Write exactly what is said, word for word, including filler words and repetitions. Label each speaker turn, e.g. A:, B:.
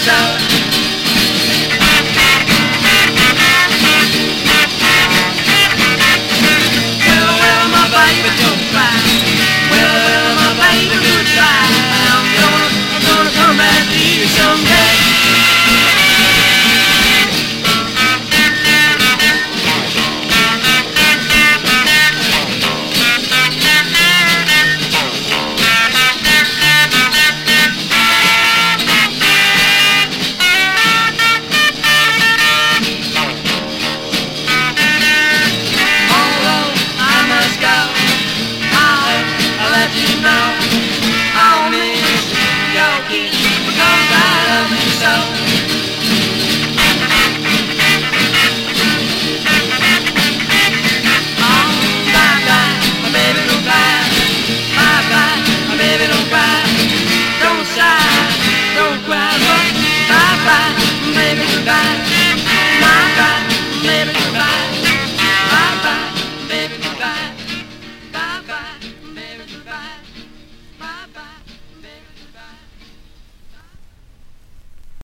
A: out. Well, well, my baby, don't cry. Well, well, my baby, goodbye. I'm gonna, I'm gonna come back to you someday.